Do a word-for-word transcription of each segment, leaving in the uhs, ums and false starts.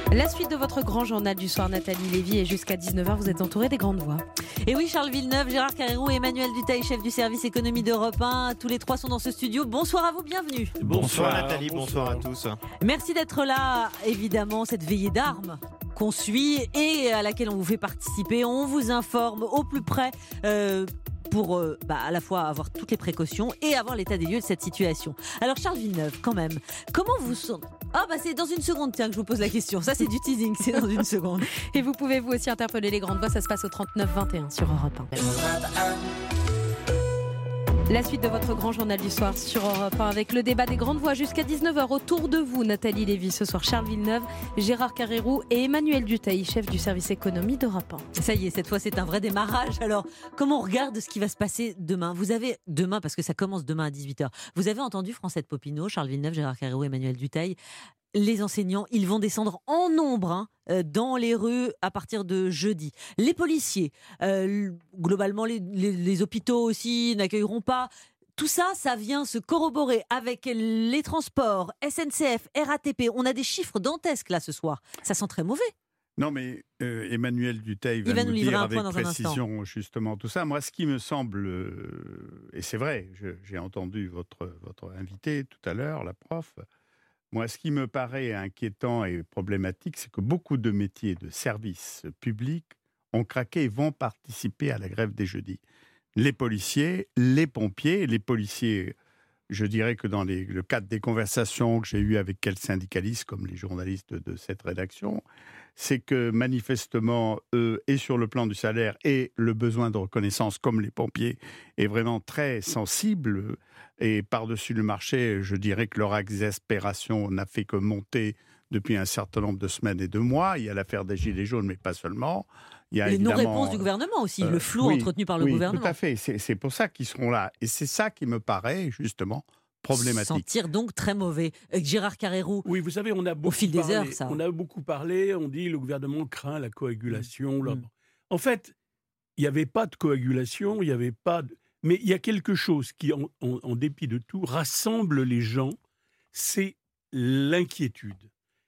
La suite de votre grand journal du soir, Nathalie Lévy, et jusqu'à dix-neuf heures, vous êtes entouré des grandes voix. Et oui, Charles Villeneuve, Gérard Carrérou et Emmanuel Dutheil, chef du service économie d'Europe un, tous les trois sont dans ce studio. Bonsoir à vous, bienvenue. Bonsoir, Bonsoir Nathalie, bonsoir. bonsoir à tous. Merci d'être là, évidemment, cette veillée d'armes qu'on suit et à laquelle on vous fait participer. On vous informe au plus près euh, pour euh, bah, à la fois avoir toutes les précautions et avoir l'état des lieux de cette situation. Alors Charles Villeneuve, quand même, comment vous sentez? Ah bah c'est dans une seconde tiens que je vous pose la question. Ça c'est du teasing, c'est dans une seconde. Et vous pouvez vous aussi interpeller les grandes voix, ça se passe au trente-neuf vingt et un sur Europe un. La suite de votre grand journal du soir sur Europe un avec le débat des grandes voix jusqu'à dix-neuf heures. Autour de vous, Nathalie Lévy, ce soir Charles Villeneuve, Gérard Carrérou et Emmanuel Dutheil, chef du service économie d'Europe un. Ça y est, cette fois c'est un vrai démarrage. Alors, comment on regarde ce qui va se passer demain? Vous avez, demain, parce que ça commence demain à dix-huit heures, vous avez entendu Francette Popinot, Charles Villeneuve, Gérard Carrérou, Emmanuel Dutheil. Les enseignants, ils vont descendre en nombre hein, dans les rues à partir de jeudi. Les policiers, euh, globalement les, les, les hôpitaux aussi n'accueilleront pas. Tout ça, ça vient se corroborer avec les transports, S N C F, R A T P. On a des chiffres dantesques là ce soir. Ça sent très mauvais. Non mais euh, Emmanuel Dutheil va, va nous, nous dire un avec précision justement tout ça. Moi, ce qui me semble, euh, et c'est vrai, je, j'ai entendu votre, votre invité tout à l'heure, la prof. Moi, ce qui me paraît inquiétant et problématique, c'est que beaucoup de métiers de service public ont craqué et vont participer à la grève des jeudis. Les policiers, les pompiers, les policiers, je dirais que dans les, le cadre des conversations que j'ai eues avec quelques syndicalistes, comme les journalistes de, de cette rédaction, c'est que manifestement, eux, et sur le plan du salaire et le besoin de reconnaissance, comme les pompiers, est vraiment très sensible. Et par-dessus le marché, je dirais que leur exaspération n'a fait que monter depuis un certain nombre de semaines et de mois. Il y a l'affaire des Gilets jaunes, mais pas seulement. Il y a les évidemment non-réponses du gouvernement aussi, euh, le flou oui, entretenu par le oui, gouvernement. Tout à fait, c'est, c'est pour ça qu'ils seront là. Et c'est ça qui me paraît justement problématique. Sentir donc très mauvais. Euh, Gérard Carrérou, oui, vous savez, on a beaucoup au fil parlé, des heures, ça. On a beaucoup parlé, on dit le gouvernement craint la coagulation. Mmh. Là. En fait, il n'y avait pas de coagulation, il n'y avait pas de... Mais il y a quelque chose qui, en, en, en dépit de tout, rassemble les gens, c'est l'inquiétude.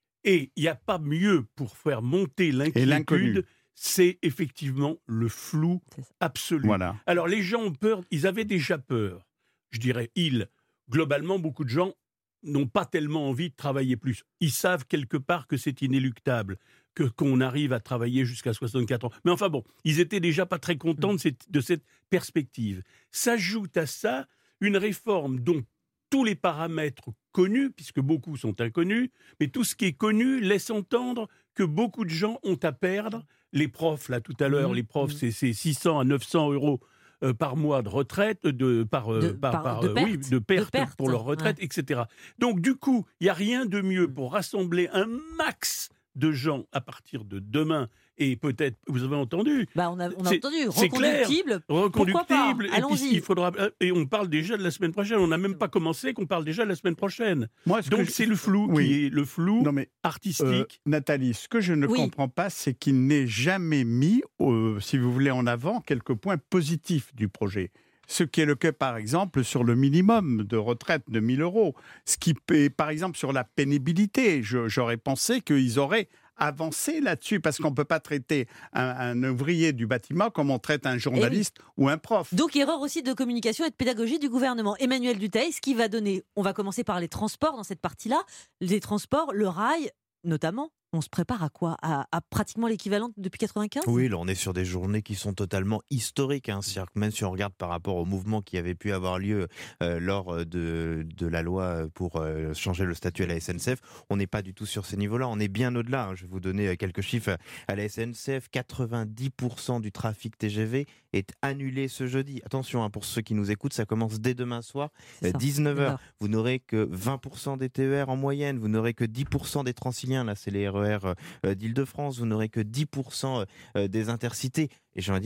Et il n'y a pas mieux pour faire monter l'inquiétude, c'est effectivement le flou absolu. Voilà. Alors les gens ont peur, ils avaient déjà peur. Je dirais, ils, globalement, beaucoup de gens n'ont pas tellement envie de travailler plus. Ils savent quelque part que c'est inéluctable, que, qu'on arrive à travailler jusqu'à soixante-quatre ans. Mais enfin bon, ils étaient déjà pas très contents de cette, de cette perspective. S'ajoute à ça une réforme dont tous les paramètres connus, puisque beaucoup sont inconnus, mais tout ce qui est connu laisse entendre que beaucoup de gens ont à perdre. Les profs, là tout à l'heure, mmh, les profs, mmh. c'est, c'est six cents à neuf cents euros Euh, par mois de retraite, de, par, euh, de, par, par, par de, euh, perte, oui, de perte de perte pour leur retraite, ouais. et cetera. Donc du coup, il n'y a rien de mieux pour rassembler un max de gens à partir de demain, et peut-être, vous avez entendu, bah on a, on a c'est, entendu, c'est reconductible, clair, reconductible, et Allons-y. puis il faudra, et on parle déjà de la semaine prochaine, on n'a même pas commencé qu'on parle déjà de la semaine prochaine. Moi, Donc je... c'est le flou oui. qui est le flou non, mais, artistique. Euh, Nathalie, ce que je ne oui. comprends pas, c'est qu'il n'ait jamais mis, euh, si vous voulez, en avant quelques points positifs du projet. Ce qui est le cas, par exemple, sur le minimum de retraite de mille euros. Ce qui est, par exemple, sur la pénibilité. Je, j'aurais pensé qu'ils auraient avancé là-dessus, parce qu'on ne peut pas traiter un, un ouvrier du bâtiment comme on traite un journaliste oui. ou un prof. Donc, erreur aussi de communication et de pédagogie du gouvernement. Emmanuel Dutheil, ce qui va donner, on va commencer par les transports dans cette partie-là. Les transports, le rail, notamment. On se prépare à quoi ? à, à pratiquement l'équivalent depuis quatre-vingt-quinze ? Oui, là on est sur des journées qui sont totalement historiques. Hein. C'est-à-dire que même si on regarde par rapport au mouvement qui avait pu avoir lieu euh, lors de, de la loi pour euh, changer le statut à la S N C F, on n'est pas du tout sur ces niveaux-là. On est bien au-delà. Hein. Je vais vous donner quelques chiffres. À la S N C F, quatre-vingt-dix pour cent du trafic T G V est annulé ce jeudi. Attention, hein, pour ceux qui nous écoutent, ça commence dès demain soir, dix-neuf heures. Vous n'aurez que vingt pour cent des T E R en moyenne. Vous n'aurez que dix pour cent des Transiliens. Là, c'est les R E R d'Île-de-France, vous n'aurez que dix pour cent des intercités. Et j'ai envie de dire,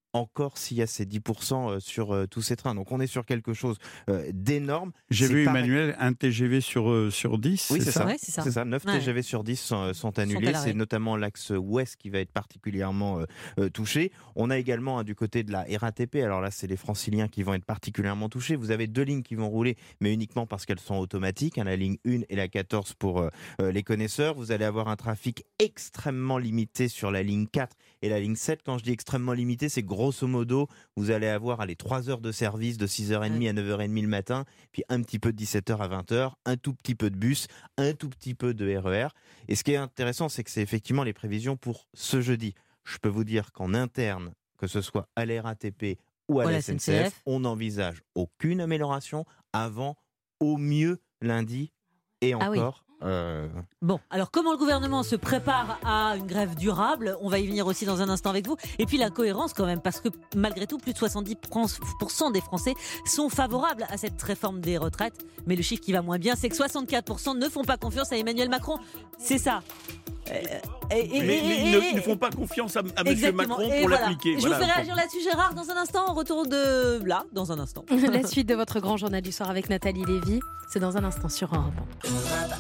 encore s'il y a ces dix pour cent sur euh, tous ces trains. Donc on est sur quelque chose euh, d'énorme. J'ai C'est vu, pareil. Emmanuel, un T G V sur, euh, sur dix, Oui, c'est, c'est ça, ça. Ouais, c'est ça. C'est ça. neuf Ouais. T G V sur dix sont, sont annulés. à l'arrêt. C'est notamment l'axe ouest qui va être particulièrement euh, euh, touché. On a également hein, du côté de la R A T P. Alors là, c'est les franciliens qui vont être particulièrement touchés. Vous avez deux lignes qui vont rouler, mais uniquement parce qu'elles sont automatiques. Hein, la ligne un et la quatorze pour euh, euh, les connaisseurs. Vous allez avoir un trafic extrêmement limité sur la ligne quatre et la ligne sept. Quand je dis extrêmement limité, c'est grosso modo, vous allez avoir allez, trois heures de service de six heures trente Ouais. à neuf heures trente le matin, puis un petit peu de dix-sept heures à vingt heures, un tout petit peu de bus, un tout petit peu de R E R. Et ce qui est intéressant, c'est que c'est effectivement les prévisions pour ce jeudi. Je peux vous dire qu'en interne, que ce soit à la R A T P ou à Ou à la la S N S C N C F, F. on n'envisage aucune amélioration avant au mieux lundi et Ah oui. encore. euh, Bon, alors comment le gouvernement se prépare à une grève durable? On va y venir aussi dans un instant avec vous. Et puis la cohérence quand même, parce que malgré tout, plus de soixante-dix pour cent des Français sont favorables à cette réforme des retraites. Mais le chiffre qui va moins bien, c'est que soixante-quatre pour cent ne font pas confiance à Emmanuel Macron. C'est ça. Euh, et- et- Mais et- ils et- ne, et- ne font pas confiance à, à M. Exactement. Macron Et pour voilà. l'appliquer. Je Voilà. vous fais réagir là-dessus, Gérard, dans un instant. On retourne de là, dans un instant. La suite de votre grand journal du soir avec Nathalie Lévy, c'est dans un instant sur Europe un.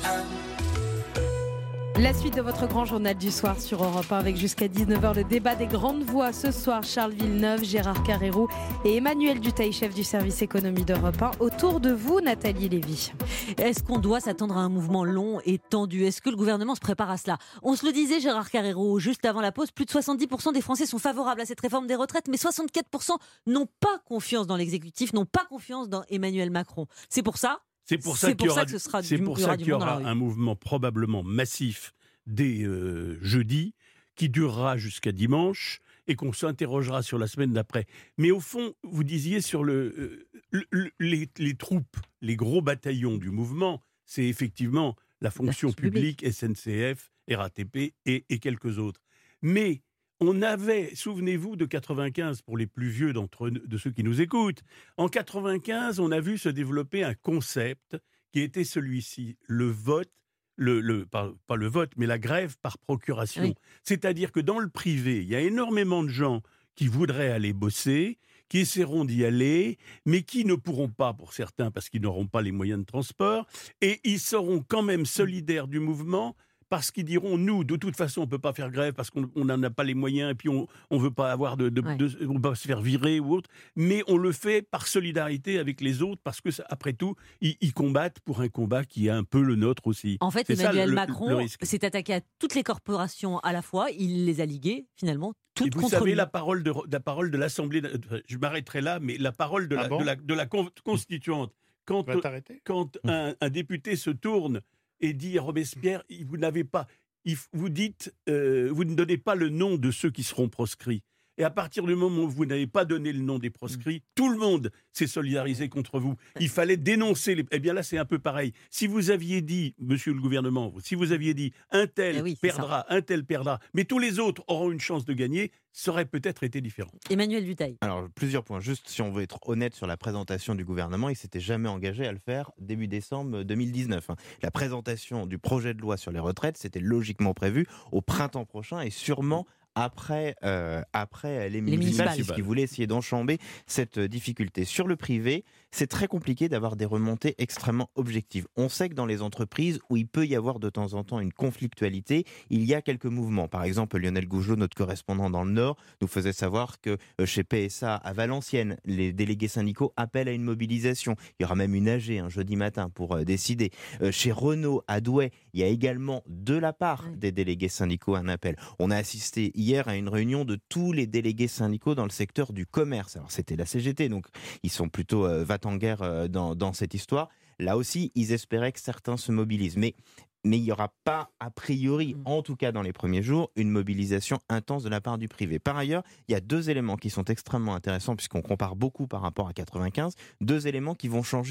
La suite de votre grand journal du soir sur Europe un avec jusqu'à dix-neuf heures le débat des grandes voix. Ce soir, Charles Villeneuve, Gérard Carrérou et Emmanuel Dutheil, chef du service économie d'Europe un. Autour de vous, Nathalie Lévy. Est-ce qu'on doit s'attendre à un mouvement long et tendu? Est-ce que le gouvernement se prépare à cela? On se le disait, Gérard Carrérou, juste avant la pause, plus de soixante-dix pour cent des Français sont favorables à cette réforme des retraites, mais soixante-quatre pour cent n'ont pas confiance dans l'exécutif, n'ont pas confiance dans Emmanuel Macron. C'est pour ça C'est pour ça C'est qu'il y pour ça aura, que ce sera c'est du- pour il y aura ça du qu'il y monde dans la aura rue. un mouvement probablement massif dès euh, jeudi, qui durera jusqu'à dimanche et qu'on s'interrogera sur la semaine d'après. Mais au fond, vous disiez sur le, euh, le- le- les, les troupes, les gros bataillons du mouvement, c'est effectivement la fonction fonction publique. publique, S N C F, R A T P et, et quelques autres. Mais on avait, souvenez-vous de quatre-vingt-quinze, pour les plus vieux d'entre nous- de ceux qui nous écoutent, en quatre-vingt-quinze, on a vu se développer un concept qui était celui-ci, le vote, le, le, pas, pas le vote, mais la grève par procuration. Oui. C'est-à-dire que dans le privé, il y a énormément de gens qui voudraient aller bosser, qui essaieront d'y aller, mais qui ne pourront pas pour certains parce qu'ils n'auront pas les moyens de transport, et ils seront quand même solidaires du mouvement parce qu'ils diront, nous, de toute façon, on ne peut pas faire grève parce qu'on n'en a pas les moyens, et puis on ne veut pas avoir de, de, Ouais. de- on va pas se faire virer ou autre, mais on le fait par solidarité avec les autres, parce que, ça- après tout, ils, ils combattent pour un combat qui est un peu le nôtre aussi. En fait, C'est ça, Emmanuel le- le Macron risque. s'est attaqué à toutes les corporations à la fois. Il les a liguées, finalement, toutes Et vous contre savez, lui. la parole de, la parole de l'Assemblée, je m'arrêterai là, mais la parole de la, Ah bon de la, de la con- constituante, quand, Tu vas t'arrêter quand un, un député se tourne et dit à Robespierre, il- vous n'avez pas, il f- vous dites, euh, vous ne donnez pas le nom de ceux qui seront proscrits. Et à partir du moment où vous n'avez pas donné le nom des proscrits, tout le monde s'est solidarisé contre vous. Il fallait dénoncer les... Eh bien là, c'est un peu pareil. Si vous aviez dit, monsieur le gouvernement, si vous aviez dit, un tel Eh oui, c'est perdra, un tel perdra, mais tous les autres auront une chance de gagner, ça aurait peut-être été différent. Emmanuel Dutheil. Alors, plusieurs points. Juste, si on veut être honnête sur la présentation du gouvernement, il s'était jamais engagé à le faire début décembre deux mille dix-neuf. hein. La présentation du projet de loi sur les retraites, c'était logiquement prévu au printemps prochain et sûrement après, euh, après les municipales, municipales. puisqu'ils voulaient essayer d'enchamber cette euh, difficulté. Sur le privé, c'est très compliqué d'avoir des remontées extrêmement objectives. On sait que dans les entreprises où il peut y avoir de temps en temps une conflictualité, il y a quelques mouvements. Par exemple, Lionel Gougelot, notre correspondant dans le Nord, nous faisait savoir que euh, chez P S A à Valenciennes, les délégués syndicaux appellent à une mobilisation. Il y aura même une A G un jeudi matin pour euh, décider. Euh, chez Renault à Douai, il y a également de la part Oui. des délégués syndicaux un appel. On a assisté hier à une réunion de tous les délégués syndicaux dans le secteur du commerce. Alors c'était la C G T, donc ils sont plutôt euh, va-t-en-guerre euh, dans, dans cette histoire. Là aussi, ils espéraient que certains se mobilisent. Mais mais il n'y aura pas, a priori, Mm. en tout cas dans les premiers jours, une mobilisation intense de la part du privé. Par ailleurs, il y a deux éléments qui sont extrêmement intéressants, puisqu'on compare beaucoup par rapport à quatre-vingt-quinze, deux éléments qui vont changer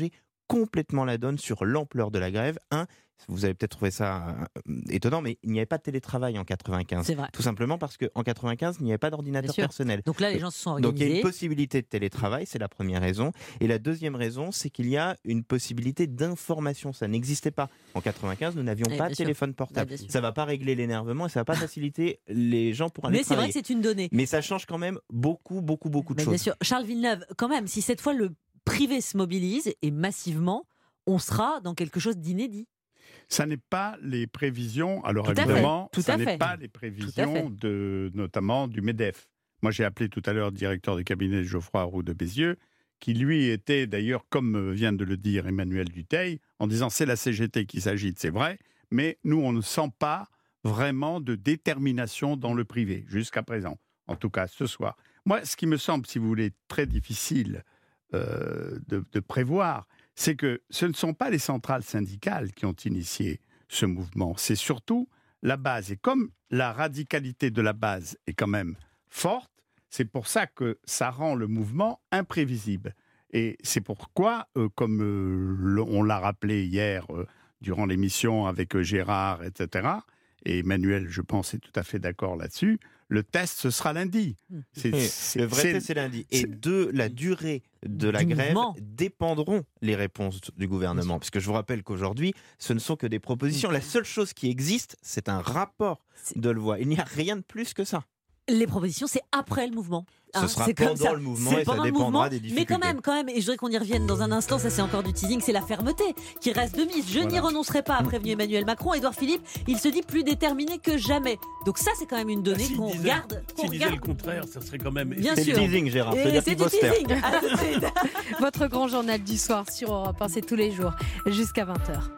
complètement la donne sur l'ampleur de la grève. Un, vous avez peut-être trouvé ça euh, étonnant, mais il n'y avait pas de télétravail en quatre-vingt-quinze. C'est vrai. Tout simplement parce qu'en quatre-vingt-quinze, il n'y avait pas d'ordinateur personnel. Donc là, les gens se sont Donc organisés. il y a une possibilité de télétravail, c'est la première raison. Et la deuxième raison, c'est qu'il y a une possibilité d'information. Ça n'existait pas. En quatre-vingt-quinze, nous n'avions Eh, pas bien de sûr. téléphone Ouais, portable. bien sûr. Ça ne va pas régler l'énervement et ça ne va pas faciliter les gens pour aller Mais c'est vrai travailler. que c'est une donnée. Mais ça change quand même beaucoup, beaucoup, beaucoup de Mais choses. bien sûr, Charles Villeneuve, quand même, si cette fois le privé se mobilise et massivement, on sera dans quelque chose d'inédit. Ça n'est pas les prévisions, alors Tout à fait, évidemment, tout ça à n'est fait. pas les Tout à prévisions fait. de, notamment du MEDEF. Moi, j'ai appelé tout à l'heure le directeur du cabinet de Geoffroy Roux de Bézieux, qui lui était d'ailleurs, comme vient de le dire Emmanuel Dutheil, en disant c'est la C G T qui s'agite, c'est vrai, mais nous, on ne sent pas vraiment de détermination dans le privé, jusqu'à présent, en tout cas ce soir. Moi, ce qui me semble, si vous voulez, très difficile euh, de, de prévoir, c'est que ce ne sont pas les centrales syndicales qui ont initié ce mouvement, c'est surtout la base. Et comme la radicalité de la base est quand même forte, c'est pour ça que ça rend le mouvement imprévisible. Et c'est pourquoi, euh, comme euh, on l'a rappelé hier euh, durant l'émission avec euh, Gérard, et cetera, et Emmanuel, je pense, est tout à fait d'accord là-dessus, le test, ce sera lundi. C'est, Et c'est- le vrai c'est- test, c'est lundi. Et c'est- de la durée de la Du grève mouvement. dépendront les réponses du gouvernement. Parce que je vous rappelle qu'aujourd'hui, ce ne sont que des propositions. La seule chose qui existe, c'est un rapport C'est- de loi. Il n'y a rien de plus que ça. Les propositions, c'est après le mouvement. Ce sera c'est comme pendant ça. le mouvement C'est et ça pendant le dépendra mouvement, des Mais difficultés. quand même, quand même, et je voudrais qu'on y revienne dans un instant, ça c'est encore du teasing, c'est la fermeté qui reste de mise. Je n'y Voilà. renoncerai pas, a prévenu Emmanuel Macron. Édouard Philippe, il se dit plus déterminé que jamais. Donc ça, c'est quand même une donnée S'il qu'on disait- regarde. qu'on S'il disait le regarde. contraire, ça serait quand même... Bien C'est sûr. le teasing, Gérard. Et C'est-à-dire c'est qu'il du faut se taire. teasing. À tout de suite. Votre grand journal du soir sur Europe un, c'est tous les jours jusqu'à vingt heures.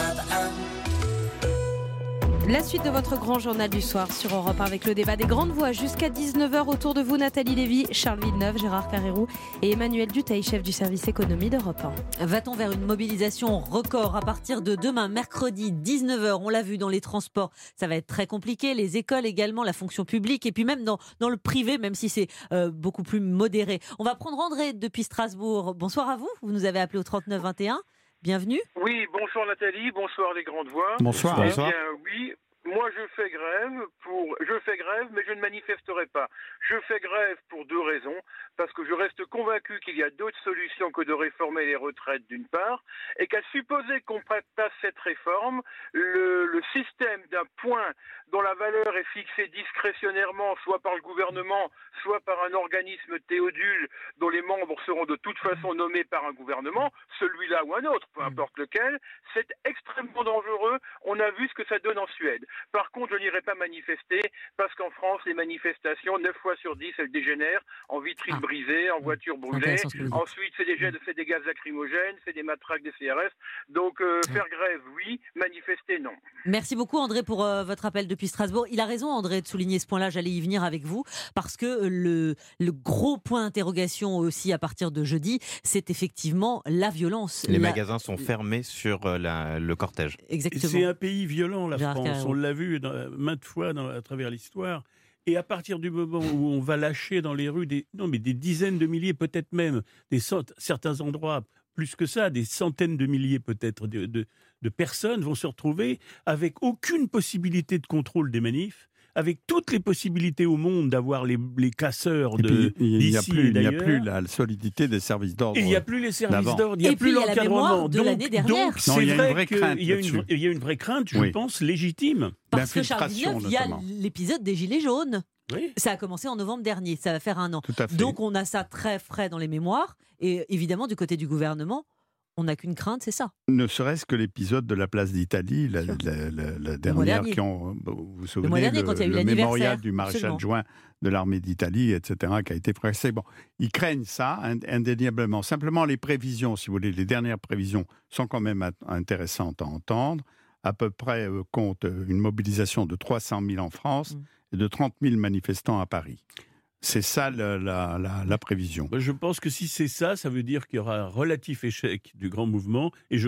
La suite de votre grand journal du soir sur Europe un avec le débat des grandes voix jusqu'à dix-neuf heures. Autour de vous, Nathalie Lévy, Charles Villeneuve, Gérard Carrérou et Emmanuel Dutheil, chef du service économie d'Europe un. Va-t-on vers une mobilisation record à partir de demain, mercredi, dix-neuf heures? On l'a vu dans les transports, ça va être très compliqué. Les écoles également, la fonction publique et puis même dans, dans le privé, même si c'est euh, beaucoup plus modéré. On va prendre André depuis Strasbourg. Bonsoir à vous, vous nous avez appelé au trente-neuf vingt et un. Bienvenue. Oui, bonsoir Nathalie, bonsoir les grandes voix. Bonsoir. Eh Bonsoir. bien oui, moi je fais grève pour, je fais grève, mais je ne manifesterai pas. Je fais grève pour deux raisons. Parce que je reste convaincu qu'il y a d'autres solutions que de réformer les retraites d'une part, et qu'à supposer qu'on passe cette réforme, le, le système d'un point dont la valeur est fixée discrétionnairement, soit par le gouvernement, soit par un organisme théodule dont les membres seront de toute façon nommés par un gouvernement, celui-là ou un autre, peu importe lequel, c'est extrêmement dangereux. On a vu ce que ça donne en Suède. Par contre, je n'irai pas manifester, parce qu'en France, les manifestations, neuf fois sur dix, elles dégénèrent en vitrine Ah. brisée, en voiture brûlée. intéressant ce que vous dites. Ensuite, c'est des, gaz- c'est des gaz lacrymogènes, c'est des matraques des C R S. Donc, euh, faire grève, oui. Manifester, non. Merci beaucoup André pour euh, votre appel depuis Strasbourg. Il a raison André de souligner ce point-là, j'allais y venir avec vous, parce que le, le gros point d'interrogation aussi à partir de jeudi, c'est effectivement la violence. Les La- magasins sont fermés sur euh, la- le cortège. Exactement. C'est un pays violent, la Gérard France. Carreau. On l'a vu dans- maintes fois dans- à travers l'histoire. Et à partir du moment où on va lâcher dans les rues des, non, mais des dizaines de milliers, peut-être même, des cent- certains endroits, plus que ça, des centaines de milliers peut-être de, de, de personnes vont se retrouver avec aucune possibilité de contrôle des manifs, avec toutes les possibilités au monde d'avoir les, les casseurs Et de puis, il n'y a d'ici plus, et il n'y a d'ailleurs. plus la solidité des services d'ordre. Et il n'y a plus les services d'avant. d'ordre, il n'y a Et plus puis, il y a la mémoire l'encadrement. de Donc- l'année dernière. Donc, Non, c'est il y a une vrai vraie qu'il crainte y a une, là-dessus. il y a une vraie crainte, je Oui. pense, légitime. Parce que Charles L'infiltration, Villeneuve, il y a notamment. l'épisode des Gilets jaunes. Oui. Ça a commencé en novembre dernier, ça va faire un an. Tout à fait. Donc on a ça très frais dans les mémoires. Et évidemment, du côté du gouvernement, on n'a qu'une crainte, c'est ça. Ne serait-ce que l'épisode de la place d'Italie, la, Sûr. la- la- la mois dernière dernier. qui ont, vous vous souvenez, mois dernier, quand il y a eu le l'anniversaire, mémorial du maréchal absolument. adjoint de l'armée d'Italie, et cetera, qui a été pressé. Bon, ils craignent ça ind- indéniablement. Simplement, les prévisions, si vous voulez, les dernières prévisions sont quand même int- intéressantes à entendre. À peu près euh, compte euh, une mobilisation de trois cent mille en France Mm. et de trente mille manifestants à Paris. C'est ça la, la- la- la prévision. Moi, je pense que si c'est ça, ça veut dire qu'il y aura un relatif échec du grand mouvement. Et je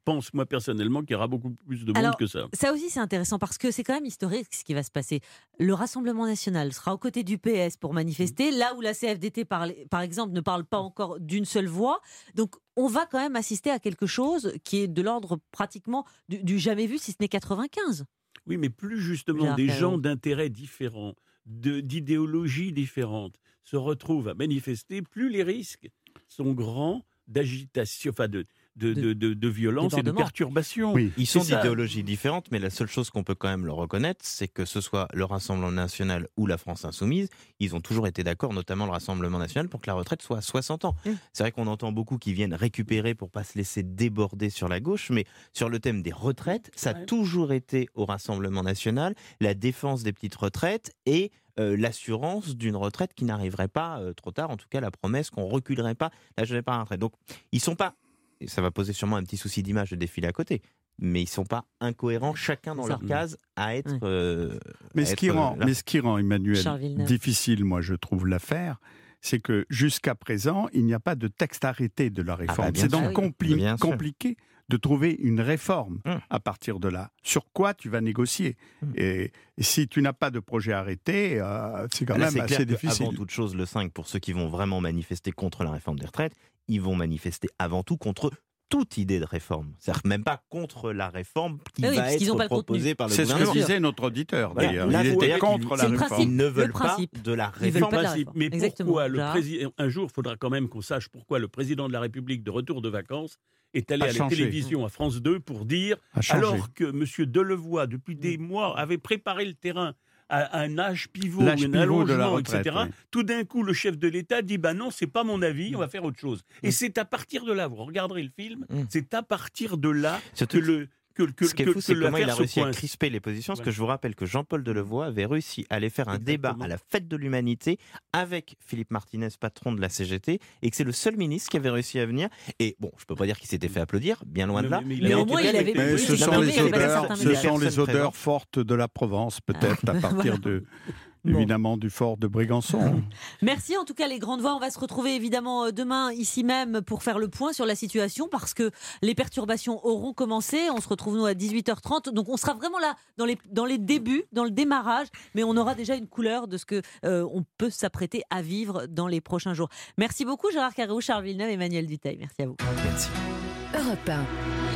pense, moi, personnellement, qu'il y aura beaucoup plus de monde Alors, que ça. Ça aussi, c'est intéressant parce que c'est quand même historique ce qui va se passer. Le Rassemblement national sera aux côtés du P S pour manifester, là où la C F D T, par, par exemple, ne parle pas encore d'une seule voix. Donc, on va quand même assister à quelque chose qui est de l'ordre pratiquement du, du jamais vu, si ce n'est quatre-vingt-quinze. Oui, mais plus justement Gérard des Carreau. gens d'intérêts différents, de, d'idéologies différentes se retrouvent à manifester, plus les risques sont grands d'agitation, enfin de, de, de, de, de violence et de débordement. perturbation. Oui. Ils sont C'est ça. d'idéologies différentes, mais la seule chose qu'on peut quand même leur reconnaître, c'est que ce soit le Rassemblement national ou la France insoumise, ils ont toujours été d'accord, notamment le Rassemblement national, pour que la retraite soit à soixante ans. Mmh. C'est vrai qu'on entend beaucoup qui viennent récupérer pour pas se laisser déborder sur la gauche, mais sur le thème des retraites, ça a Ouais. toujours été au Rassemblement national la défense des petites retraites et euh, l'assurance d'une retraite qui n'arriverait pas euh, trop tard, en tout cas la promesse qu'on reculerait pas l'âge de départ à la retraite. Donc ils sont pas, et ça va poser sûrement un petit souci d'image de défiler à côté, mais ils sont pas incohérents chacun dans C'est leur ça. case à être. Ouais. euh, Mais à ce, être, qui euh, rend, là. mais ce qui rend, Emmanuel, Charles Villeneuve. difficile, moi, je trouve, l'affaire, c'est que jusqu'à présent, il n'y a pas de texte arrêté de la réforme. bah, bien c'est donc sûr. compli- Bien sûr. compliqué de trouver une réforme Hum. à partir de là. Sur quoi tu vas négocier Hum. et, et si tu n'as pas de projet arrêté, euh, c'est quand Là, même c'est clair assez que, difficile. avant toute chose, le cinq, pour ceux qui vont vraiment manifester contre la réforme des retraites, ils vont manifester avant tout contre toute idée de réforme. C'est-à-dire même pas contre la réforme qui Ah oui, va parce qu'ils ont être pas le contenu. proposée par le C'est ce que gouvernement. disait notre auditeur, Voilà. d'ailleurs. Là, Il faut était dire contre qu'il- la c'est le réforme. principe. Ils ne veulent Le pas principe. de la Ils veulent réforme. pas de la Principe. réforme. Mais Exactement. pourquoi le Gérard. président un jour, il faudra quand même qu'on sache pourquoi le président de la République de retour de vacances est allé A à la changé. télévision à France deux pour dire, A changé. alors que M. Delevoye, depuis des mois, avait préparé le terrain à, à un âge pivot, L'âge un pivot de la allongement, retraite, et cetera. oui. Tout d'un coup, le chef de l'État dit, bah non, c'est pas mon avis, on va faire autre chose. Et Mm. c'est à partir de là, vous regarderez le film, Mm. c'est à partir de là que Surtout le que, que, Ce qui est que- fou, que c'est comment il l'affaire a se réussi à coince. crisper les positions. Parce Ouais. que je vous rappelle que Jean-Paul Delevoye avait réussi à aller faire un débat Exactement. à la fête de l'humanité avec Philippe Martinez, patron de la C G T, et que c'est le seul ministre qui avait réussi à venir. Et bon, je peux pas dire qu'il s'était fait applaudir, bien loin de là. Mais- mais il Mais a au été moins, il respecté. avait- Mais Oui, ce il sont avait- les il avait pas odeurs, certains ce médias. sont les Personne odeurs présente. fortes de la Provence, peut-être, à partir de, Bon. évidemment, du fort de Brégançon. Merci en tout cas les grandes voix. On va se retrouver évidemment euh, demain ici même pour faire le point sur la situation parce que les perturbations auront commencé. On se retrouve nous à dix-huit heures trente. Donc on sera vraiment là dans les, dans les débuts, dans le démarrage, mais on aura déjà une couleur de ce que euh, on peut s'apprêter à vivre dans les prochains jours. Merci beaucoup Gérard Carreau, Charles Villeneuve, Emmanuel Dutheil. Merci à vous. Merci. Europe un.